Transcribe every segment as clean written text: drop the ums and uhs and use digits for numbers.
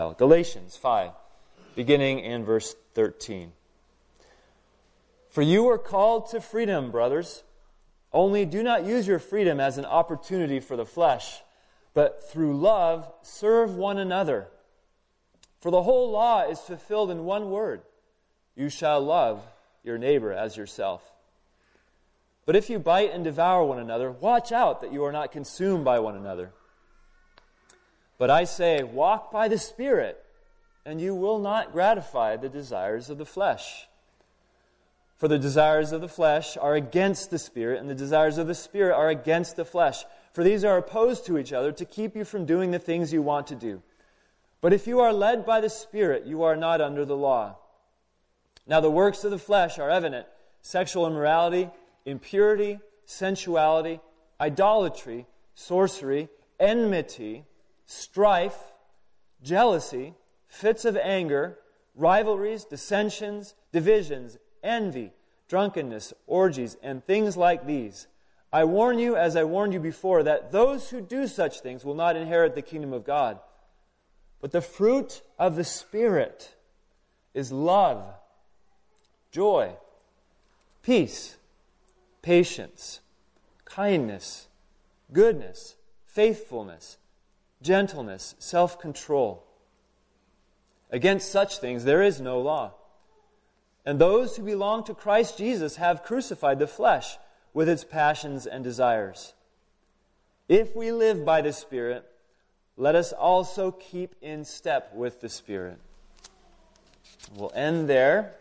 Galatians 5, beginning in verse 13. For you are called to freedom, brothers. Only do not use your freedom as an opportunity for the flesh, but through love serve one another. For the whole law is fulfilled in one word: you shall love your neighbor as yourself. But if you bite and devour one another, watch out that you are not consumed by one another. But I say, walk by the Spirit, and you will not gratify the desires of the flesh. For the desires of the flesh are against the Spirit, and the desires of the Spirit are against the flesh. For these are opposed to each other to keep you from doing the things you want to do. But if you are led by the Spirit, you are not under the law. Now the works of the flesh are evident: sexual immorality, impurity, sensuality, idolatry, sorcery, enmity, strife, jealousy, fits of anger, rivalries, dissensions, divisions, envy, drunkenness, orgies, and things like these. I warn you, as I warned you before, that those who do such things will not inherit the kingdom of God. But the fruit of the Spirit is love, joy, peace, patience, kindness, goodness, faithfulness, gentleness, self-control. Against such things there is no law. And those who belong to Christ Jesus have crucified the flesh with its passions and desires. If we live by the Spirit, let us also keep in step with the Spirit. We'll end there.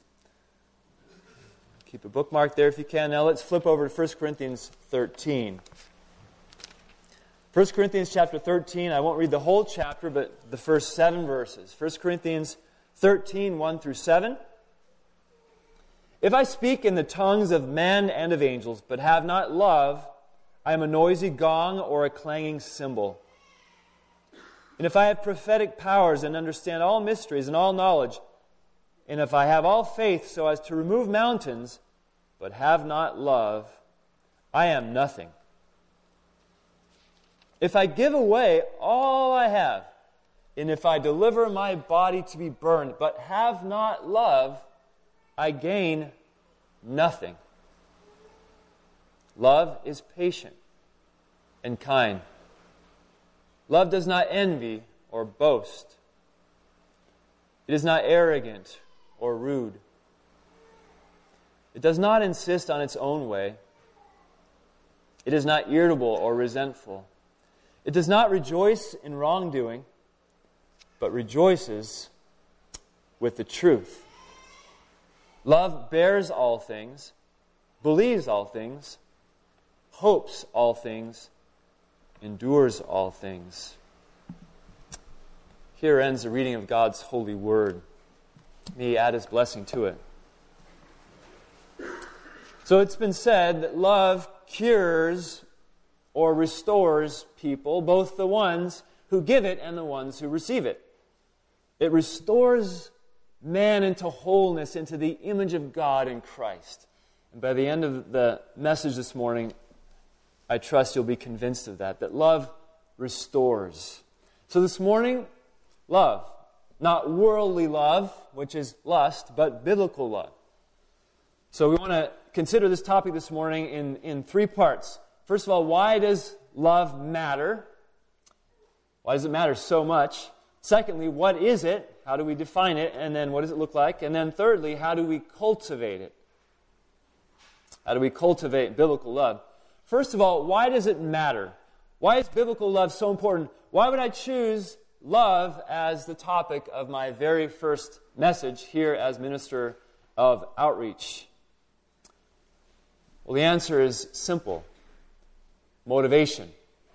Keep a bookmark there if you can. Now let's flip over to 1 Corinthians 13. 1 Corinthians chapter 13, I won't read the whole chapter, but the first 7 verses. 1 Corinthians 13, 1 through 7. If I speak in the tongues of men and of angels, but have not love, I am a noisy gong or a clanging cymbal. And if I have prophetic powers and understand all mysteries and all knowledge, and if I have all faith so as to remove mountains, but have not love, I am nothing. If I give away all I have, and if I deliver my body to be burned, but have not love, I gain nothing. Love is patient and kind. Love does not envy or boast. It is not arrogant or rude. It does not insist on its own way. It is not irritable or resentful. It does not rejoice in wrongdoing, but rejoices with the truth. Love bears all things, believes all things, hopes all things, endures all things. Here ends the reading of God's holy word. May He add His blessing to it. So it's been said that love cures or restores people, both the ones who give it and the ones who receive it. It restores man into wholeness, into the image of God in Christ. And by the end of the message this morning, I trust you'll be convinced of that love restores. So this morning, love. Not worldly love, which is lust, but biblical love. So we want to consider this topic this morning in 3 parts. First of all, why does love matter? Why does it matter so much? Secondly, what is it? How do we define it? And then what does it look like? And then thirdly, how do we cultivate it? How do we cultivate biblical love? First of all, why does it matter? Why is biblical love so important? Why would I choose love as the topic of my very first message here as minister of outreach? Well, the answer is simple. Motivation.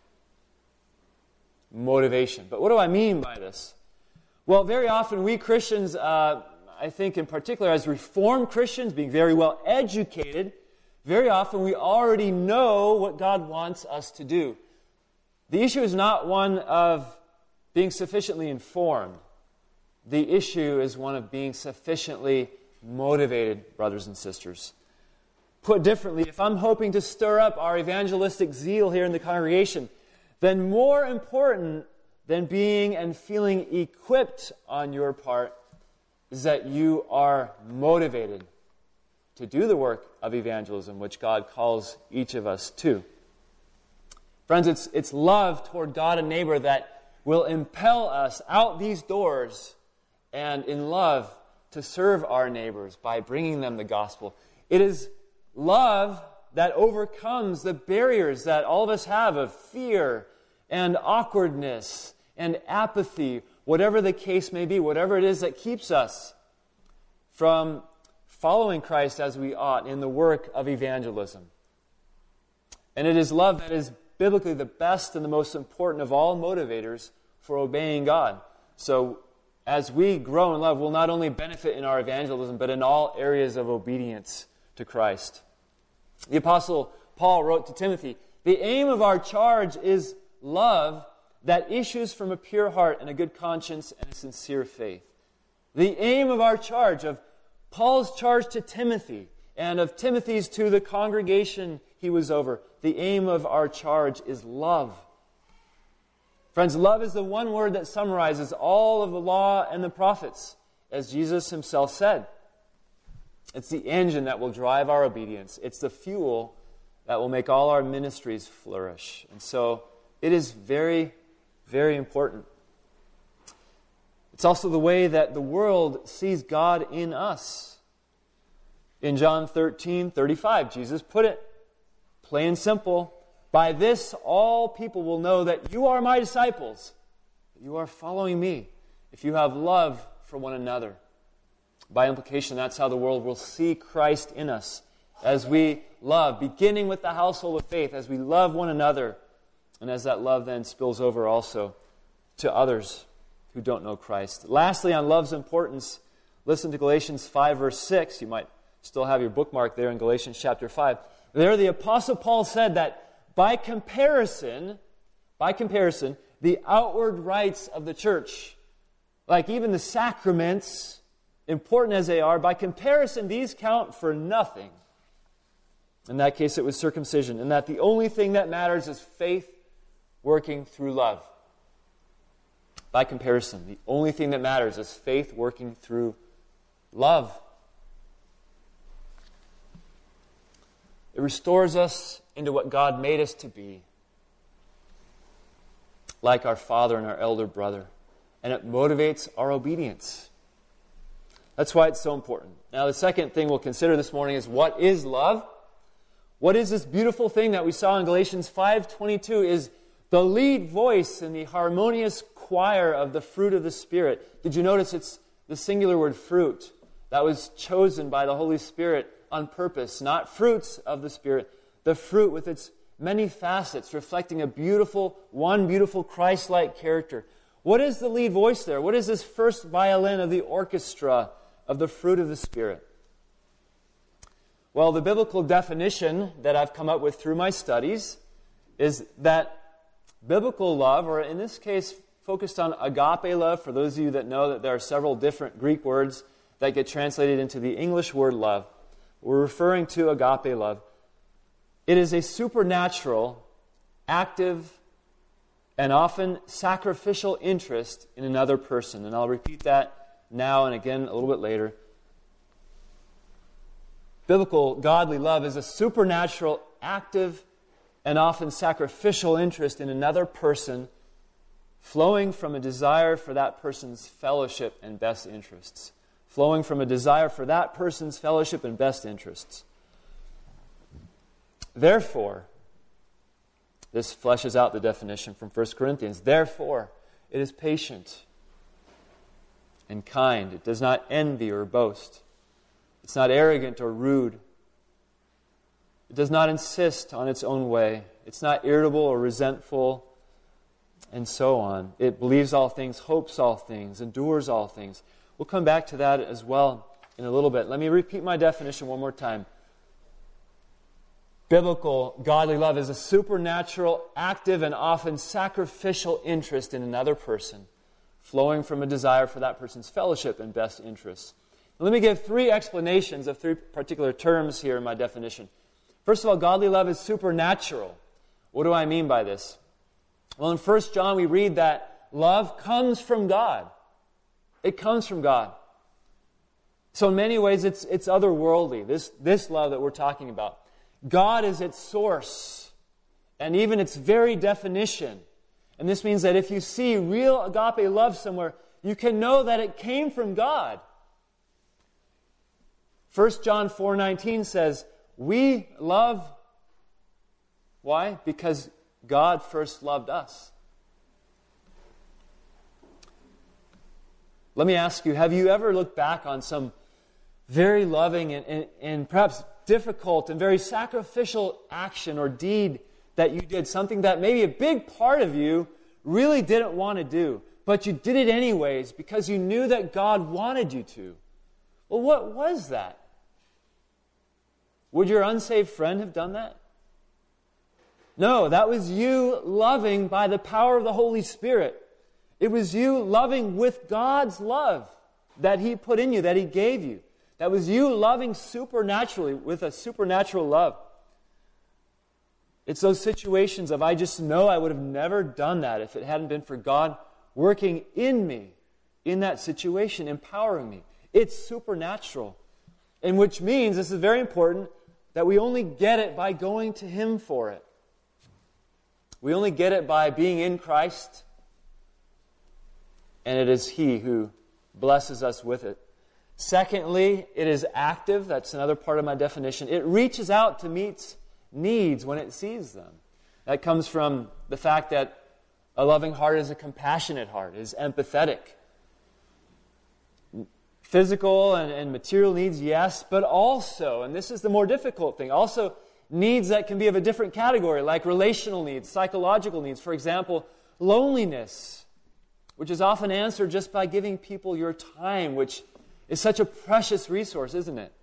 Motivation. But what do I mean by this? Well, very often we Christians, I think in particular as Reformed Christians, being very well educated, very often we already know what God wants us to do. The issue is not one of being sufficiently informed. The issue is one of being sufficiently motivated, brothers and sisters. Put differently, if I'm hoping to stir up our evangelistic zeal here in the congregation, then more important than being and feeling equipped on your part is that you are motivated to do the work of evangelism, which God calls each of us to. Friends, it's love toward God and neighbor that will impel us out these doors and in love to serve our neighbors by bringing them the gospel. It is love that overcomes the barriers that all of us have of fear and awkwardness and apathy, whatever the case may be, whatever it is that keeps us from following Christ as we ought in the work of evangelism. And it is love that is biblically the best and the most important of all motivators for obeying God. So as we grow in love, we'll not only benefit in our evangelism, but in all areas of obedience to Christ. The Apostle Paul wrote to Timothy, "The aim of our charge is love that issues from a pure heart and a good conscience and a sincere faith." The aim of our charge, of Paul's charge to Timothy, and of Timothy's to the congregation he was over, the aim of our charge is love. Friends, love is the one word that summarizes all of the law and the prophets, as Jesus himself said. It's the engine that will drive our obedience. It's the fuel that will make all our ministries flourish. And so it is very, very important. It's also the way that the world sees God in us. In John 13:35, Jesus put it plain and simple, "By this all people will know that you are my disciples, that you are following me, if you have love for one another." By implication, that's how the world will see Christ in us, as we love, beginning with the household of faith, as we love one another, and as that love then spills over also to others who don't know Christ. Lastly, on love's importance, listen to Galatians 5, verse 6. You might still have your bookmark there in Galatians chapter 5. There the Apostle Paul said that by comparison, the outward rites of the church, like even the sacraments, important as they are, by comparison, these count for nothing. In that case, it was circumcision, and that the only thing that matters is faith working through love. By comparison, the only thing that matters is faith working through love. It restores us into what God made us to be, like our father and our elder brother, and it motivates our obedience. That's why it's so important. Now, the second thing we'll consider this morning is, what is love? What is this beautiful thing that we saw in Galatians 5:22 is the lead voice in the harmonious choir of the fruit of the Spirit. Did you notice it's the singular word fruit that was chosen by the Holy Spirit on purpose? Not fruits of the Spirit, the fruit with its many facets, reflecting one beautiful Christ-like character. What is the lead voice there? What is this first violin of the orchestra of the fruit of the Spirit? Well, the biblical definition that I've come up with through my studies is that biblical love, or in this case, focused on agape love, for those of you that know that there are several different Greek words that get translated into the English word love. We're referring to agape love. It is a supernatural, active, and often sacrificial interest in another person. And I'll repeat that now and again a little bit later. Biblical, godly love is a supernatural, active, and often sacrificial interest in another person, flowing from a desire for that person's fellowship and best interests. Flowing from a desire for that person's fellowship and best interests. Therefore, this fleshes out the definition from 1 Corinthians. Therefore, it is patient and kind. It does not envy or boast. It's not arrogant or rude. It does not insist on its own way. It's not irritable or resentful, and so on. It believes all things, hopes all things, endures all things. We'll come back to that as well in a little bit. Let me repeat my definition one more time. Biblical, godly love is a supernatural, active, and often sacrificial interest in another person, flowing from a desire for that person's fellowship and best interests. Now, let me give three explanations of three particular terms here in my definition. First of all, godly love is supernatural. What do I mean by this? Well, in 1 John we read that love comes from God. It comes from God. So in many ways, it's otherworldly, this love that we're talking about. God is its source, and even its very definition. And this means that if you see real agape love somewhere, you can know that it came from God. 1 John 4:19 says, we love, why? Because God first loved us. Let me ask you, have you ever looked back on some very loving and perhaps difficult and very sacrificial action or deed that you did, something that maybe a big part of you really didn't want to do, but you did it anyways because you knew that God wanted you to? Well, what was that? Would your unsaved friend have done that? No, that was you loving by the power of the Holy Spirit. It was you loving with God's love that He put in you, that He gave you. That was you loving supernaturally with a supernatural love. It's those situations of, I just know I would have never done that if it hadn't been for God working in me, in that situation, empowering me. It's supernatural. And which means, this is very important, that we only get it by going to Him for it. We only get it by being in Christ, and it is He who blesses us with it. Secondly, it is active. That's another part of my definition. It reaches out to meet needs when it sees them. That comes from the fact that a loving heart is a compassionate heart, is empathetic. Physical and material needs, yes, but also, and this is the more difficult thing, also needs that can be of a different category, like relational needs, psychological needs. For example, loneliness, which is often answered just by giving people your time, which is such a precious resource, isn't it?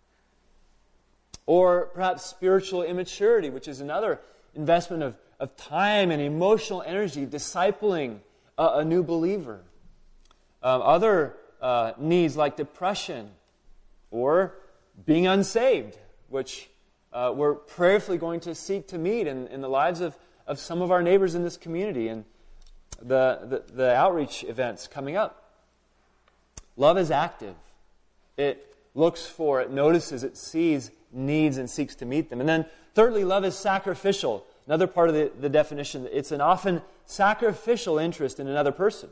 Or perhaps spiritual immaturity, which is another investment of time and emotional energy, discipling a new believer. Other needs like depression or being unsaved, which we're prayerfully going to seek to meet in the lives of some of our neighbors in this community and the outreach events coming up. Love is active. It looks for, it notices, it sees needs and seeks to meet them. And then thirdly, love is sacrificial. Another part of the definition, it's an often sacrificial interest in another person.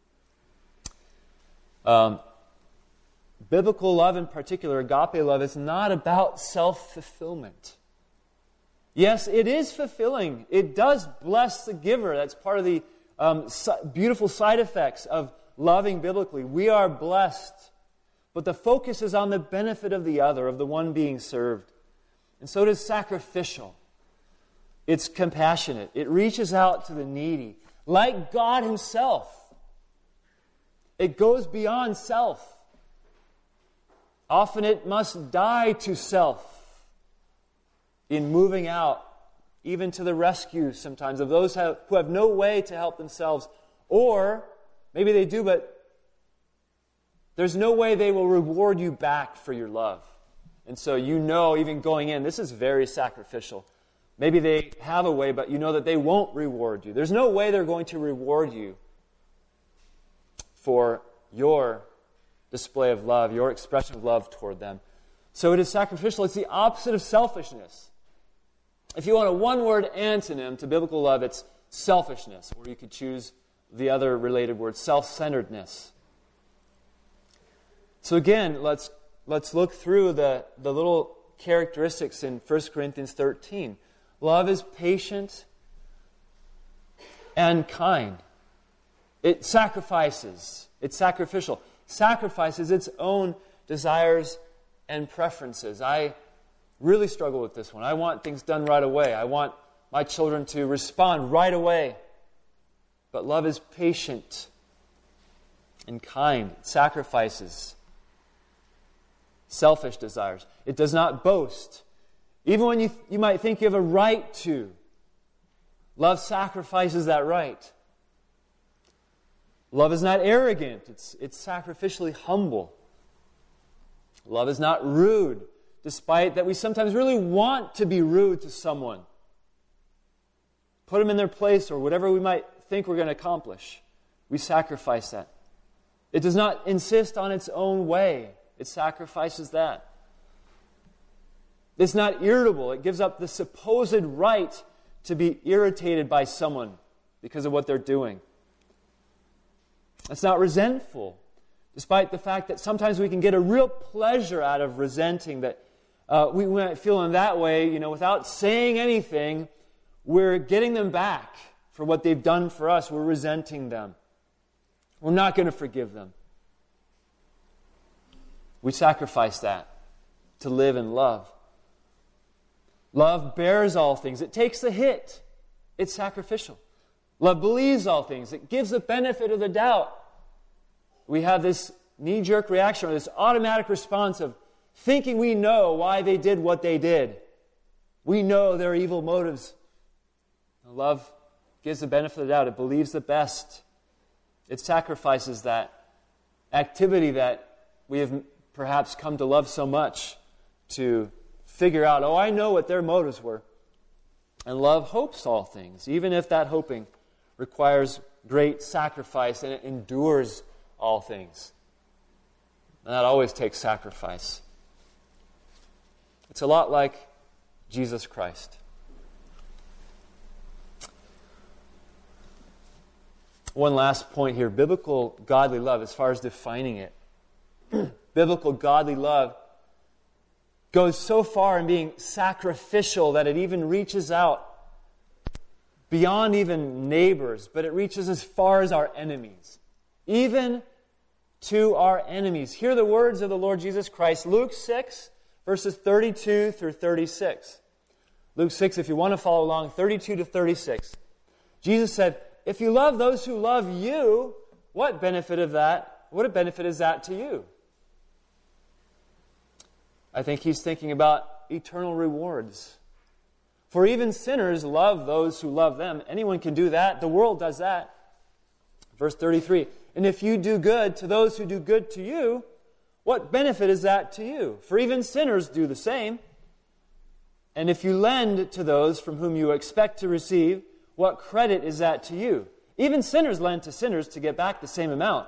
Biblical love in particular, agape love, is not about self-fulfillment. Yes, it is fulfilling. It does bless the giver. That's part of the beautiful side effects of loving biblically. We are blessed. But the focus is on the benefit of the other, of the one being served. And so it is sacrificial. It's compassionate. It reaches out to the needy. Like God Himself. It goes beyond self. Often it must die to self in moving out, even to the rescue sometimes of those who have no way to help themselves. Or maybe they do, but there's no way they will reward you back for your love. And so you know, even going in, this is very sacrificial. Maybe they have a way, but you know that they won't reward you. There's no way they're going to reward you for your display of love, your expression of love toward them. So it is sacrificial. It's the opposite of selfishness. If you want a one-word antonym to biblical love, it's selfishness, or you could choose the other related word, self-centeredness. So again, let's look through the little characteristics in 1 Corinthians 13. Love is patient and kind. It sacrifices. It's sacrificial. Sacrifices its own desires and preferences. I really struggle with this one. I want things done right away. I want my children to respond right away. But love is patient and kind. It sacrifices selfish desires. It does not boast. Even when you might think you have a right to, love sacrifices that right. Love is not arrogant. It's sacrificially humble. Love is not rude, despite that we sometimes really want to be rude to someone. Put them in their place or whatever we might think we're going to accomplish. we sacrifice that. It does not insist on its own way. It sacrifices that. It's not irritable. It gives up the supposed right to be irritated by someone because of what they're doing. It's not resentful, despite the fact that sometimes we can get a real pleasure out of resenting, that we might feel in that way, without saying anything, we're getting them back for what they've done for us. We're resenting them. We're not going to forgive them. We sacrifice that to live in love. Love bears all things. It takes the hit. It's sacrificial. Love believes all things. It gives the benefit of the doubt. We have this knee-jerk reaction, or this automatic response of thinking we know why they did what they did. We know their evil motives. Love gives the benefit of the doubt. It believes the best. It sacrifices that activity that we have perhaps come to love so much to figure out, I know what their motives were. And love hopes all things, even if that hoping requires great sacrifice and it endures all things. And that always takes sacrifice. It's a lot like Jesus Christ. One last point here. Biblical godly love, as far as defining it. Biblical godly love goes so far in being sacrificial that it even reaches out beyond even neighbors, but it reaches as far as our enemies. Even to our enemies. Hear the words of the Lord Jesus Christ. Luke 6, verses 32 through 36. Luke 6, if you want to follow along, 32 to 36. Jesus said, if you love those who love you, what benefit of that? What a benefit is that to you? I think he's thinking about eternal rewards. For even sinners love those who love them. Anyone can do that. The world does that. Verse 33, and if you do good to those who do good to you, what benefit is that to you? For even sinners do the same. And if you lend to those from whom you expect to receive, what credit is that to you? Even sinners lend to sinners to get back the same amount.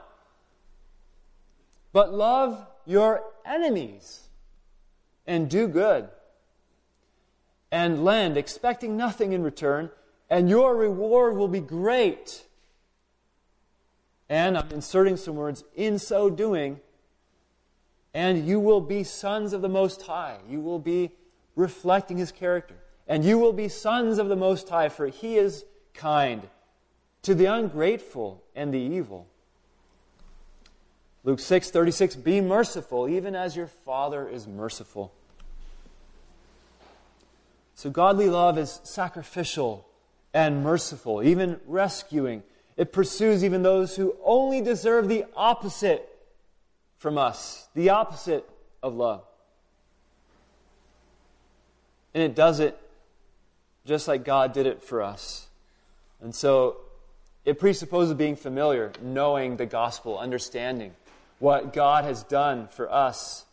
But love your enemies and do good and lend, expecting nothing in return, and your reward will be great. And I'm inserting some words, in so doing, and you will be sons of the Most High. You will be reflecting His character. And you will be sons of the Most High, for He is kind to the ungrateful and the evil. Luke 6:36, be merciful, even as your Father is merciful. So godly love is sacrificial and merciful, even rescuing. It pursues even those who only deserve the opposite from us, the opposite of love. And it does it just like God did it for us. And so it presupposes being familiar, knowing the gospel, understanding what God has done for us.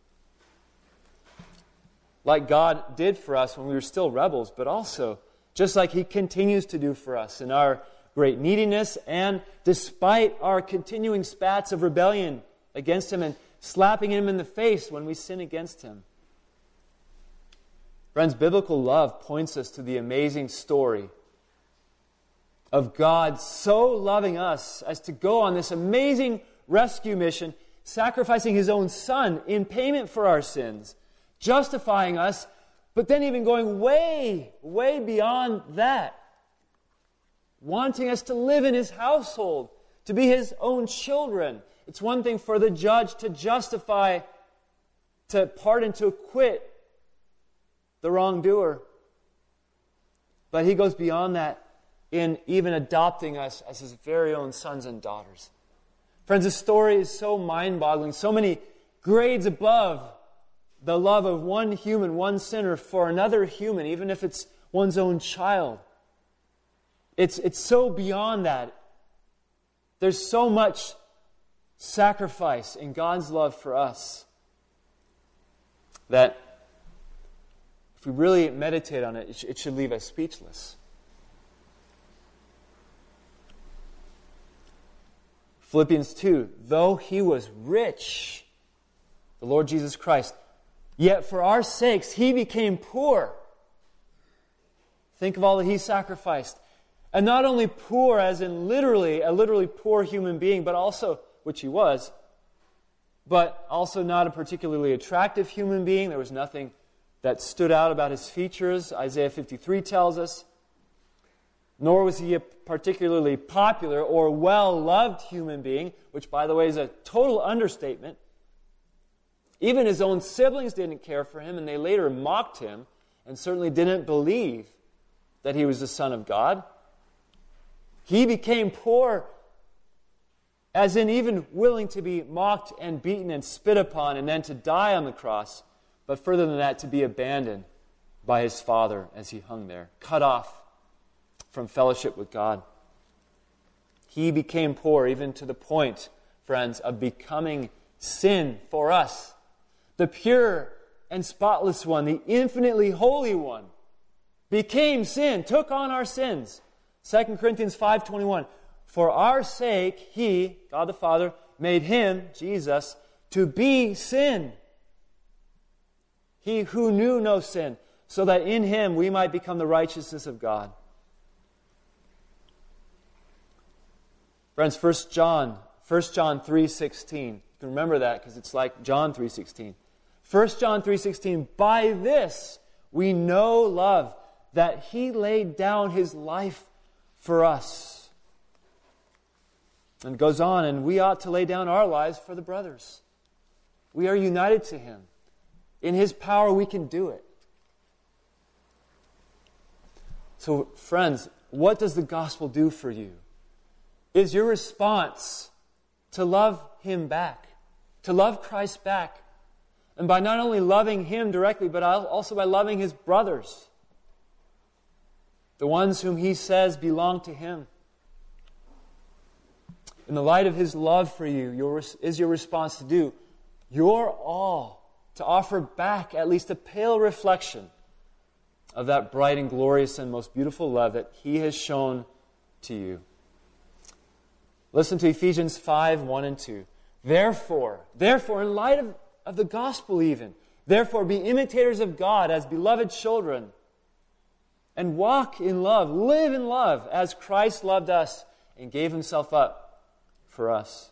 Like God did for us when we were still rebels, but also just like He continues to do for us in our great neediness and despite our continuing spats of rebellion against Him and slapping Him in the face when we sin against Him. Friends, biblical love points us to the amazing story of God so loving us as to go on this amazing rescue mission, sacrificing His own Son in payment for our sins, justifying us, but then even going way, way beyond that, wanting us to live in His household, to be His own children. It's one thing for the judge to justify, to pardon, to acquit the wrongdoer. But He goes beyond that in even adopting us as His very own sons and daughters. Friends, this story is so mind-boggling, so many grades above the love of one human, one sinner for another human, even if it's one's own child. It's so beyond that. There's so much sacrifice in God's love for us that if we really meditate on it, it should leave us speechless. Philippians 2, though he was rich, the Lord Jesus Christ, yet for our sakes he became poor. Think of all that he sacrificed. And not only poor as in a literally poor human being, but also, which he was, but also not a particularly attractive human being. There was nothing that stood out about his features, Isaiah 53 tells us. Nor was he a particularly popular or well-loved human being, which, by the way, is a total understatement. Even his own siblings didn't care for him, and they later mocked him and certainly didn't believe that he was the Son of God. He became poor, as in even willing to be mocked and beaten and spit upon and then to die on the cross, but further than that, to be abandoned by his Father as he hung there, cut off from fellowship with God. He became poor even to the point, friends, of becoming sin for us. The pure and spotless one, the infinitely holy one, became sin, took on our sins. 2 Corinthians 5:21, for our sake, he, God the Father, made him, Jesus, to be sin. He who knew no sin, so that in him we might become the righteousness of God. Friends, 1 John 3:16. You can remember that because it's like John 3:16. 1 John 3:16, by this we know love, that he laid down his life for us. And it goes on, and we ought to lay down our lives for the brothers. We are united to him. In his power we can do it. So, friends, what does the gospel do for you? Is your response to love him back, to love Christ back, and by not only loving him directly, but also by loving his brothers, the ones whom he says belong to him. In the light of his love for you, is your response to do your all to offer back at least a pale reflection of that bright and glorious and most beautiful love that he has shown to you. Listen to Ephesians 5:1 and 2. Therefore, in light of the gospel even, therefore be imitators of God as beloved children, and walk in love, live in love, as Christ loved us and gave himself up for us.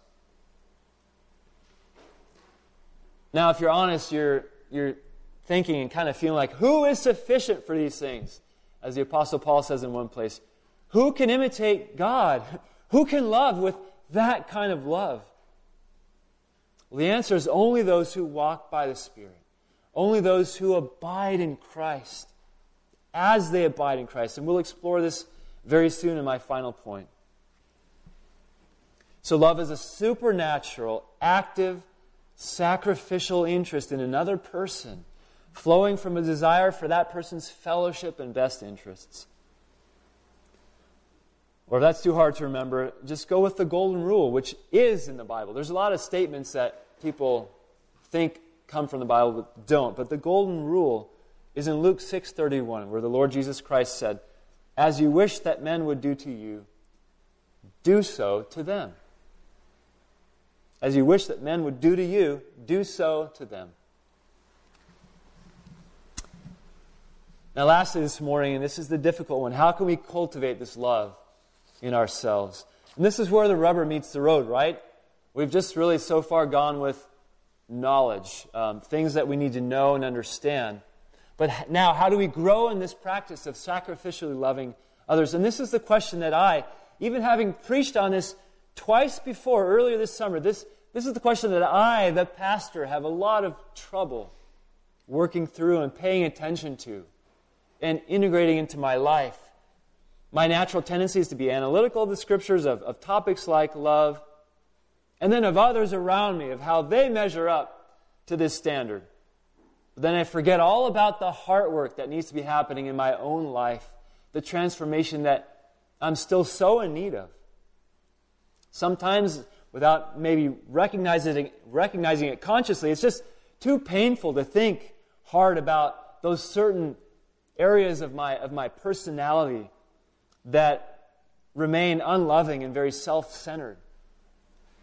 Now, if you're honest, you're thinking and kind of feeling like, who is sufficient for these things? As the Apostle Paul says in one place, who can imitate God? Who can love with that kind of love? Well, the answer is only those who walk by the Spirit. Only those who abide in Christ as they abide in Christ. And we'll explore this very soon in my final point. So love is a supernatural, active, sacrificial interest in another person, flowing from a desire for that person's fellowship and best interests. Or if that's too hard to remember, just go with the golden rule, which is in the Bible. There's a lot of statements that people think come from the Bible but don't. But the golden rule is in Luke 6:31, where the Lord Jesus Christ said, as you wish that men would do to you, do so to them. As you wish that men would do to you, do so to them. Now lastly this morning, and this is the difficult one, how can we cultivate this love in ourselves? And this is where the rubber meets the road, right? We've just really so far gone with knowledge, things that we need to know and understand. But now, how do we grow in this practice of sacrificially loving others? And this is the question that I, even having preached on this twice before, earlier this summer, this is the question that I, the pastor, have a lot of trouble working through and paying attention to and integrating into my life. My natural tendency is to be analytical of the Scriptures, of topics like love, and then of others around me, of how they measure up to this standard. But then I forget all about the heart work that needs to be happening in my own life, the transformation that I'm still so in need of. Sometimes, without maybe recognizing it consciously, it's just too painful to think hard about those certain areas of my personality that remain unloving and very self-centered.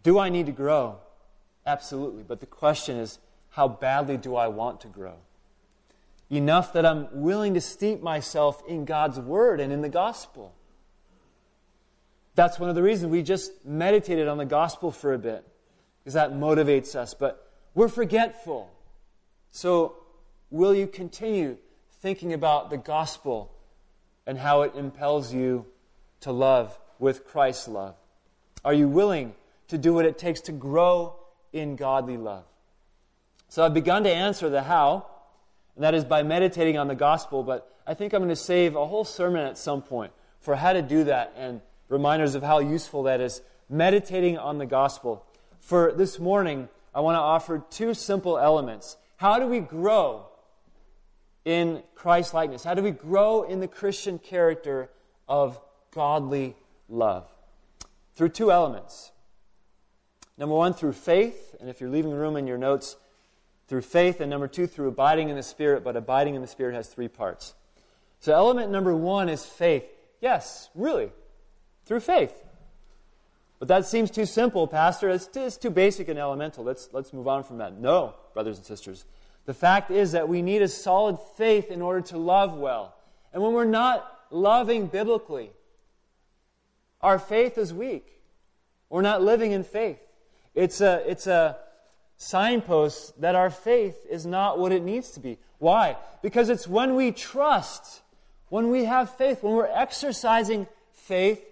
Do I need to grow? Absolutely. But the question is, how badly do I want to grow? Enough that I'm willing to steep myself in God's Word and in the gospel. That's one of the reasons we just meditated on the gospel for a bit, because that motivates us. But we're forgetful. So will you continue thinking about the gospel and how it impels you to love with Christ's love? Are you willing to do what it takes to grow in godly love? So I've begun to answer the how, and that is by meditating on the gospel, but I think I'm going to save a whole sermon at some point for how to do that and reminders of how useful that is, meditating on the gospel. For this morning, I want to offer two simple elements. How do we grow in Christ-likeness? How do we grow in the Christian character of godly love? Through two elements. Number one, through faith, and if you're leaving room in your notes, through faith, and number two, through abiding in the Spirit, but abiding in the Spirit has three parts. So element number one is faith. Yes, really, through faith. But that seems too simple, Pastor. It's too basic and elemental. Let's move on from that. No, brothers and sisters. The fact is that we need a solid faith in order to love well. And when we're not loving biblically, our faith is weak. We're not living in faith. It's a signpost that our faith is not what it needs to be. Why? Because it's when we trust, when we have faith, when we're exercising faith,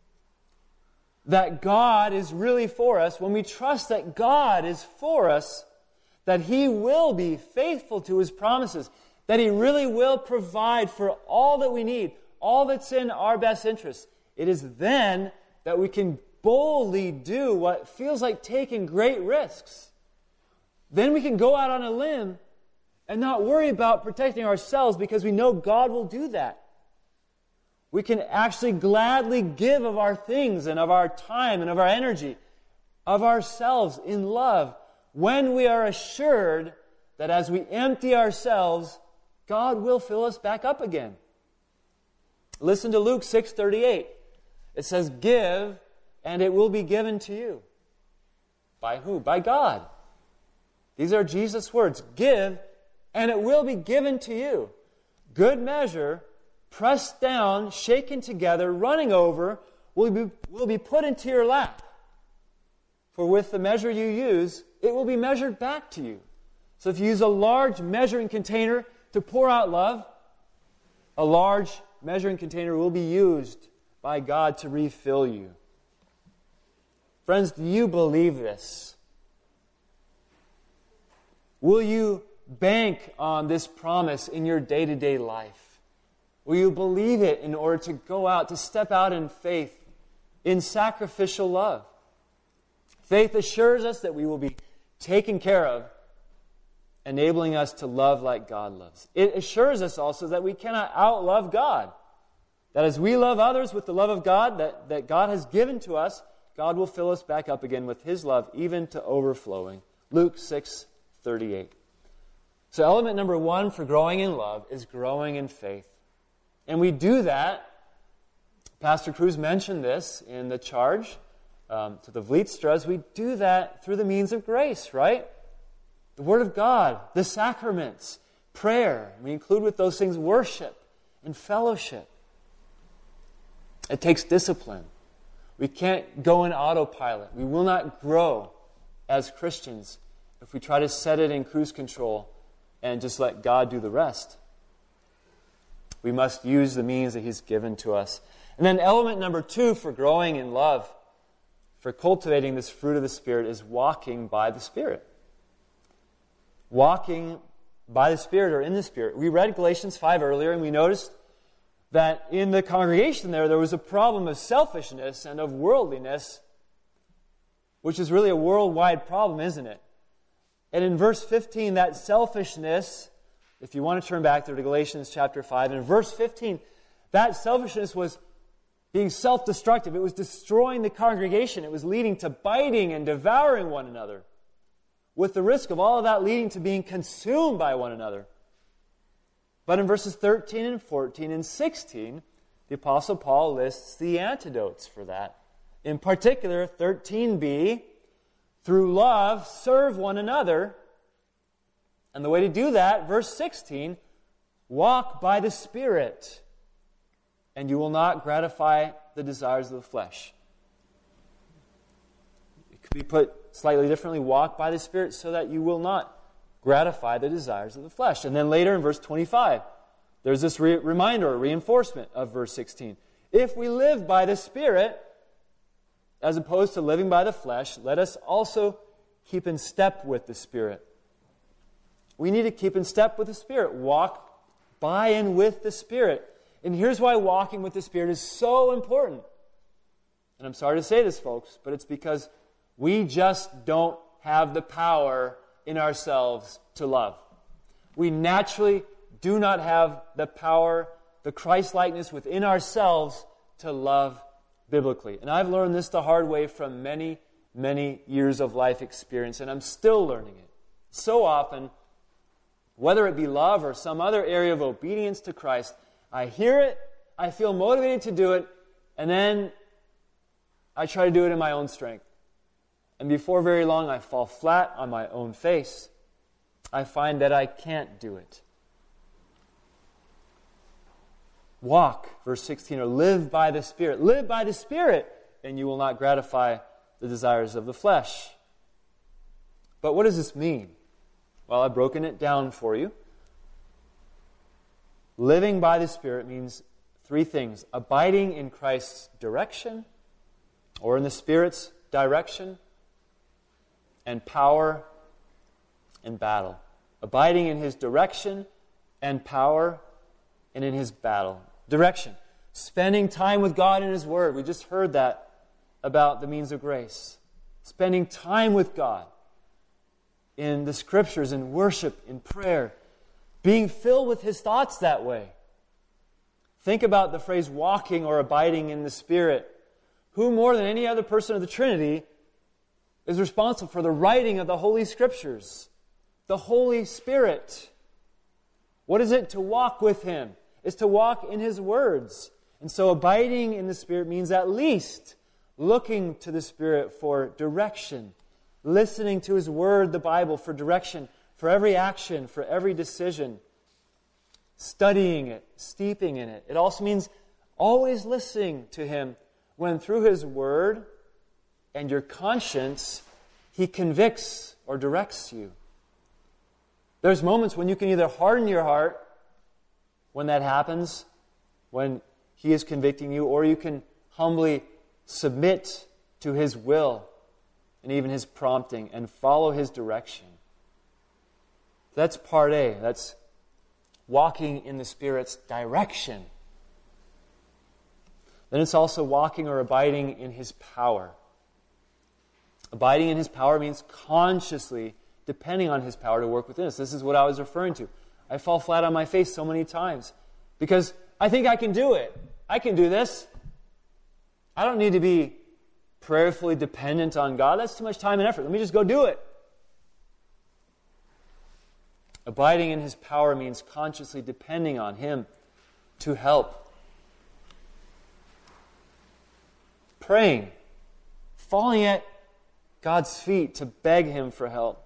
that God is really for us, when we trust that God is for us, that He will be faithful to His promises, that He really will provide for all that we need, all that's in our best interest. It is then that we can boldly do what feels like taking great risks. Then we can go out on a limb and not worry about protecting ourselves because we know God will do that. We can actually gladly give of our things and of our time and of our energy, of ourselves in love, when we are assured that as we empty ourselves, God will fill us back up again. Listen to Luke 6:38. It says, "Give, and it will be given to you." By who? By God. These are Jesus' words. Give, and it will be given to you. Good measure, pressed down, shaken together, running over, will be put into your lap. For with the measure you use, it will be measured back to you. So if you use a large measuring container to pour out love, a large measuring container will be used by God to refill you. Friends, do you believe this? Will you bank on this promise in your day-to-day life? Will you believe it in order to go out, to step out in faith, in sacrificial love? Faith assures us that we will be taken care of, enabling us to love like God loves. It assures us also that we cannot outlove God. That as we love others with the love of God that God has given to us, God will fill us back up again with His love, even to overflowing. Luke 6:38. So element number one for growing in love is growing in faith. And we do that, Pastor Cruz mentioned this in the charge to the Vlietstras, we do that through the means of grace, right? The Word of God, the sacraments, prayer. We include with those things worship and fellowship. It takes discipline. We can't go in autopilot. We will not grow as Christians if we try to set it in cruise control and just let God do the rest. We must use the means that He's given to us. And then element number two for growing in love, for cultivating this fruit of the Spirit, is walking by the Spirit. Walking by the Spirit or in the Spirit. We read Galatians 5 earlier, and we noticed that in the congregation there was a problem of selfishness and of worldliness, which is really a worldwide problem, isn't it? And in verse 15, that selfishness, if you want to turn back there to Galatians chapter 5, in verse 15, that selfishness was being self-destructive. It was destroying the congregation. It was leading to biting and devouring one another, with the risk of all of that leading to being consumed by one another. But in verses 13 and 14 and 16, the Apostle Paul lists the antidotes for that. In particular, 13b, through love, serve one another. And the way to do that, verse 16, walk by the Spirit, and you will not gratify the desires of the flesh. It could be put slightly differently, walk by the Spirit so that you will not gratify the desires of the flesh. And then later in verse 25, there's this reminder or reinforcement of verse 16. If we live by the Spirit, as opposed to living by the flesh, let us also keep in step with the Spirit. We need to keep in step with the Spirit. Walk by and with the Spirit. And here's why walking with the Spirit is so important. And I'm sorry to say this, folks, but it's because we just don't have the power in ourselves to love. We naturally do not have the power, the Christ-likeness within ourselves to love biblically. And I've learned this the hard way from many, many years of life experience, and I'm still learning it. So often, whether it be love or some other area of obedience to Christ, I hear it, I feel motivated to do it, and then I try to do it in my own strength. And before very long, I fall flat on my own face. I find that I can't do it. Walk, verse 16, or live by the Spirit. Live by the Spirit, and you will not gratify the desires of the flesh. But what does this mean? Well, I've broken it down for you. Living by the Spirit means three things: abiding in Christ's direction, or in the Spirit's direction, and power in battle. Abiding in His direction and power and in His battle. Direction. Spending time with God in His Word. We just heard that about the means of grace. Spending time with God in the Scriptures, in worship, in prayer. Being filled with His thoughts that way. Think about the phrase walking or abiding in the Spirit. Who more than any other person of the Trinity is responsible for the writing of the Holy Scriptures? The Holy Spirit. What is it to walk with Him? It's to walk in His words. And so abiding in the Spirit means at least looking to the Spirit for direction, listening to His Word, the Bible, for direction, for every action, for every decision, studying it, steeping in it. It also means always listening to Him when through His Word and your conscience, He convicts or directs you. There's moments when you can either harden your heart when that happens, when He is convicting you, or you can humbly submit to His will and even His prompting and follow His direction. That's part A. That's walking in the Spirit's direction. Then it's also walking or abiding in His power. Abiding in His power means consciously depending on His power to work within us. This is what I was referring to. I fall flat on my face so many times because I think I can do it. I can do this. I don't need to be prayerfully dependent on God. That's too much time and effort. Let me just go do it. Abiding in His power means consciously depending on Him to help. Praying. Falling at God's feet to beg Him for help.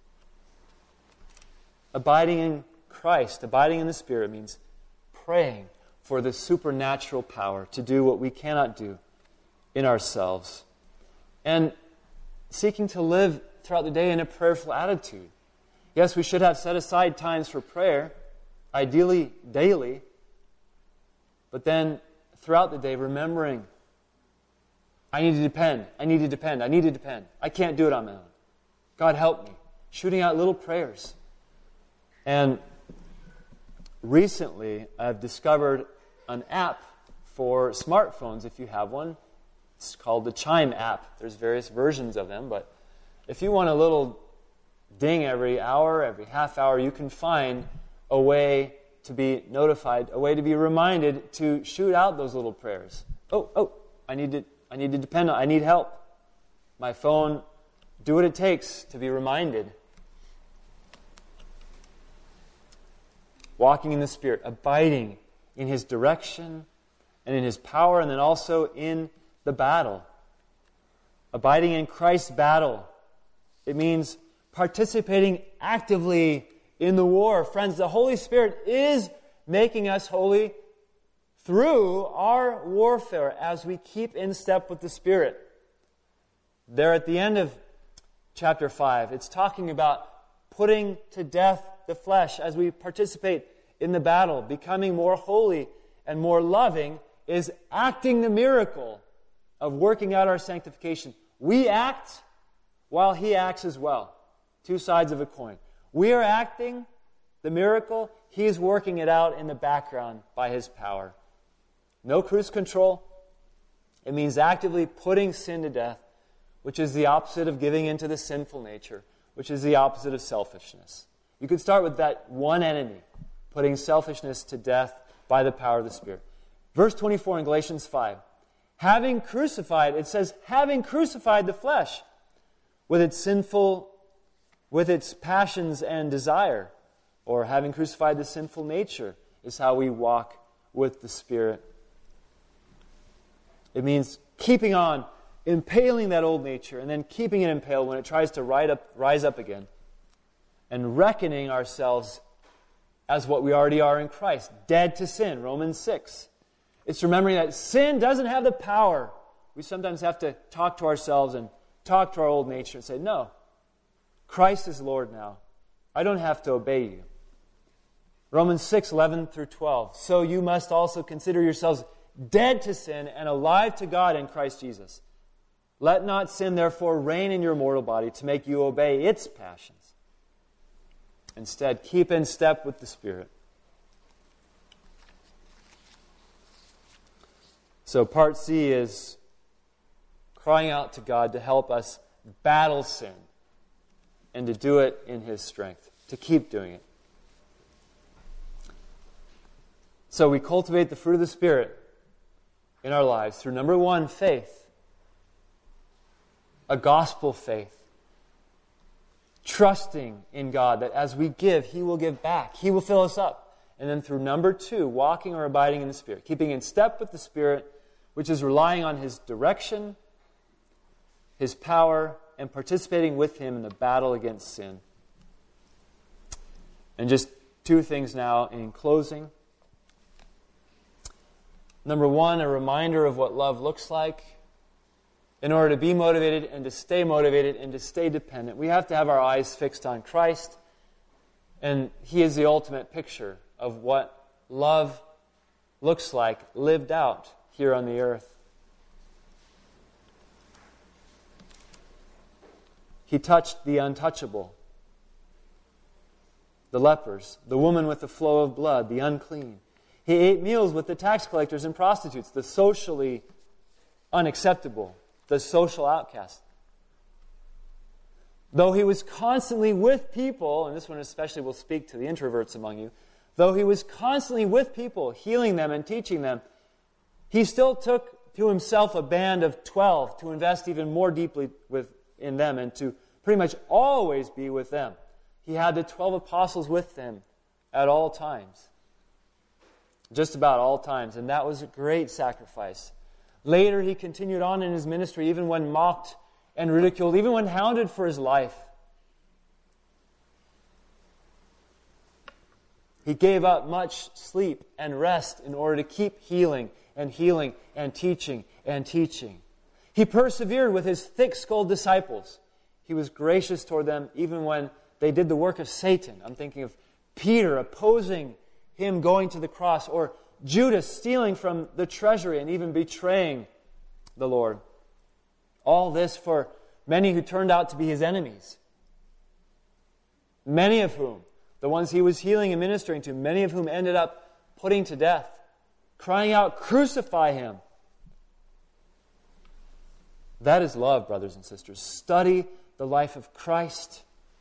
Abiding in Christ, abiding in the Spirit means praying for the supernatural power to do what we cannot do in ourselves. And seeking to live throughout the day in a prayerful attitude. Yes, we should have set aside times for prayer, ideally daily, but then throughout the day remembering, I need to depend, I need to depend, I need to depend. I can't do it on my own. God help me. Shooting out little prayers. And recently, I've discovered an app for smartphones, if you have one. It's called the Chime app. There's various versions of them, but if you want a little ding every hour, every half hour, you can find a way to be notified, a way to be reminded to shoot out those little prayers. I need to depend on, I need help. My phone, do what it takes to be reminded. Walking in the Spirit, abiding in His direction and in His power, and then also in the battle. Abiding in Christ's battle It means participating actively in the war. Friends, the Holy Spirit is making us holy through our warfare as we keep in step with the Spirit. There at the end of chapter 5, it's talking about putting to death the flesh as we participate in the battle. Becoming more holy and more loving is acting the miracle of working out our sanctification. We act while He acts as well. Two sides of a coin. We are acting the miracle. He is working it out in the background by His power. No cruise control. It means actively putting sin to death, which is the opposite of giving into the sinful nature, which is the opposite of selfishness. You could start with that one enemy, putting selfishness to death by the power of the Spirit. Verse 24 in Galatians 5. Having crucified, it says, having crucified the flesh with its passions and desire, or having crucified the sinful nature, is how we walk with the Spirit. It means keeping on, impaling that old nature, and then keeping it impaled when it tries to rise up again, and reckoning ourselves as what we already are in Christ, dead to sin, Romans 6. It's remembering that sin doesn't have the power. We sometimes have to talk to ourselves and talk to our old nature and say, no, Christ is Lord now. I don't have to obey you. Romans 6, 11 through 12. So you must also consider yourselves dead to sin and alive to God in Christ Jesus. Let not sin, therefore, reign in your mortal body to make you obey its passions. Instead, keep in step with the Spirit. So part C is crying out to God to help us battle sin and to do it in His strength, to keep doing it. So we cultivate the fruit of the Spirit in our lives through, number one, faith. A gospel faith. Trusting in God that as we give, He will give back. He will fill us up. And then through number two, walking or abiding in the Spirit. Keeping in step with the Spirit, which is relying on His direction, His power, and participating with Him in the battle against sin. And just two things now in closing. Number one, a reminder of what love looks like. In order to be motivated and to stay motivated and to stay dependent, we have to have our eyes fixed on Christ. And He is the ultimate picture of what love looks like lived out here on the earth. He touched the untouchable, the lepers, the woman with the flow of blood, the unclean. He ate meals with the tax collectors and prostitutes, the socially unacceptable, the social outcast. Though He was constantly with people, and this one especially will speak to the introverts among you, though He was constantly with people, healing them and teaching them, He still took to Himself a band of 12 to invest even more deeply in them and to pretty much always be with them. He had the 12 apostles with Him at all times. Just about all times. And that was a great sacrifice. Later, He continued on in His ministry, even when mocked and ridiculed, even when hounded for His life. He gave up much sleep and rest in order to keep healing and teaching and teaching. He persevered with His thick-skulled disciples. He was gracious toward them even when they did the work of Satan. I'm thinking of Peter opposing Him going to the cross, or Judas stealing from the treasury and even betraying the Lord. All this for many who turned out to be His enemies. Many of whom, the ones He was healing and ministering to, many of whom ended up putting to death, crying out, "Crucify Him." That is love, brothers and sisters. Study the life of Christ.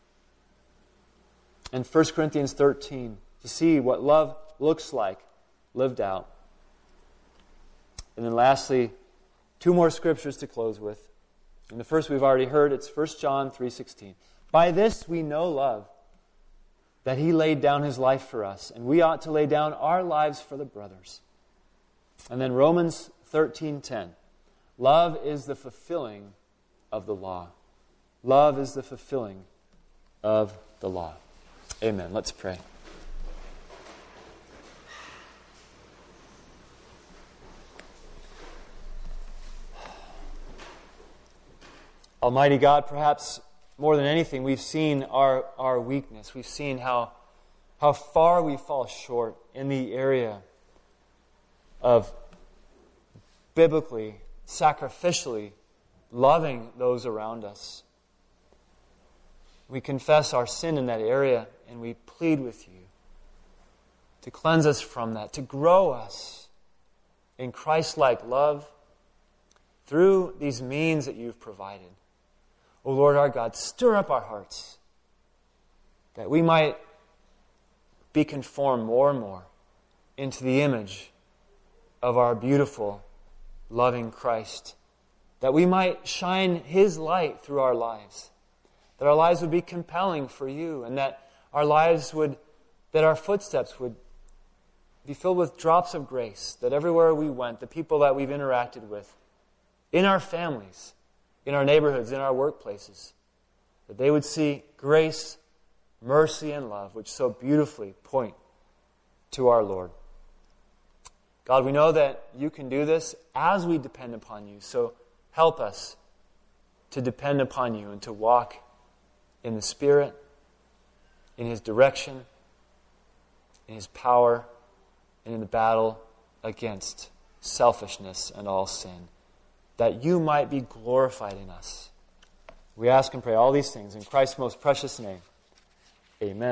And 1 Corinthians 13, to see what love looks like lived out. And then lastly, two more scriptures to close with. And the first we've already heard, it's 1 John 3:16. By this we know love, that He laid down His life for us, and we ought to lay down our lives for the brothers. And then Romans 13:10. Love is the fulfilling of the law. Love is the fulfilling of the law. Amen. Let's pray. Almighty God, perhaps more than anything, we've seen our weakness. We've seen how far we fall short in the area of biblically, sacrificially loving those around us. We confess our sin in that area, and we plead with you to cleanse us from that, to grow us in Christ-like love through these means that you've provided. O Lord our God, stir up our hearts that we might be conformed more and more into the image of our beautiful, loving Christ, that we might shine His light through our lives, that our lives would be compelling for you, and that our footsteps would be filled with drops of grace, that everywhere we went, the people that we've interacted with, in our families, in our neighborhoods, in our workplaces, that they would see grace, mercy, and love, which so beautifully point to our Lord. God, we know that you can do this as we depend upon you, so help us to depend upon you and to walk in the Spirit, in His direction, in His power, and in the battle against selfishness and all sin, that you might be glorified in us. We ask and pray all these things in Christ's most precious name. Amen.